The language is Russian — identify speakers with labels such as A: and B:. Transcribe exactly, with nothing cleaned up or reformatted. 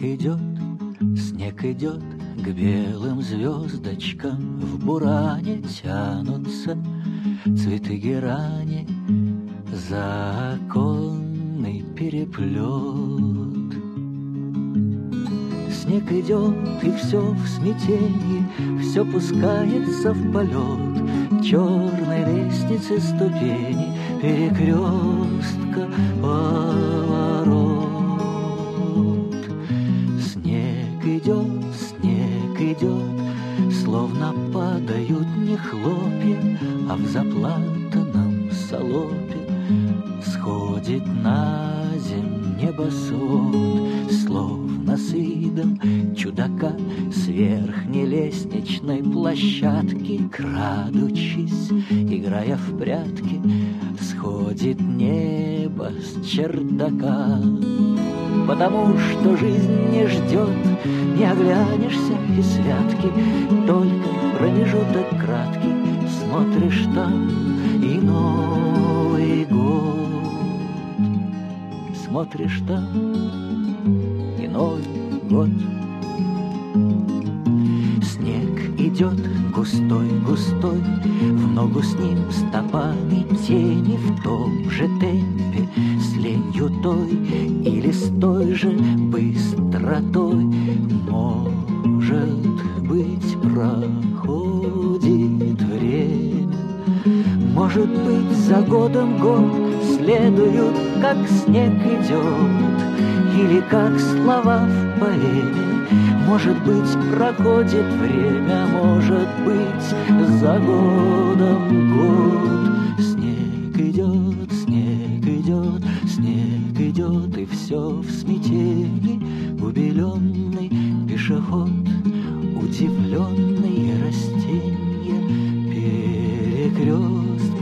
A: идет, снег идет, к белым звездочкам в буране тянутся цветы герани за оконный переплет. Снег идет, и все в смятении, все пускается в полет. Черной лестницы ступени, перекрестка поворот. Снег идет, снег идет, словно падают не хлопья, а в заплатанном салопе сходит на земь небосвод, словно сыдом чудака с верхней лестничной площадки, крадучись, играя в прятки, сходит небо с чердака. Потому что жизнь не ждет, не оглянешься и святки, только промежуток краткий, смотришь там и Новый год. Смотришь там и Новый год. Снег идет густой-густой, в ногу с ним стопами тени в том же темпе, с ленью той или с той же быстротой. Может быть, проходит время, может быть, за годом год следуют, как снег идет, или как слова в поэме. Может быть, проходит время, может быть, за годом год. Снег идет, снег идет, снег идет, и все в смятении. Убеленный пешеход, удивленный растенье, перекрестка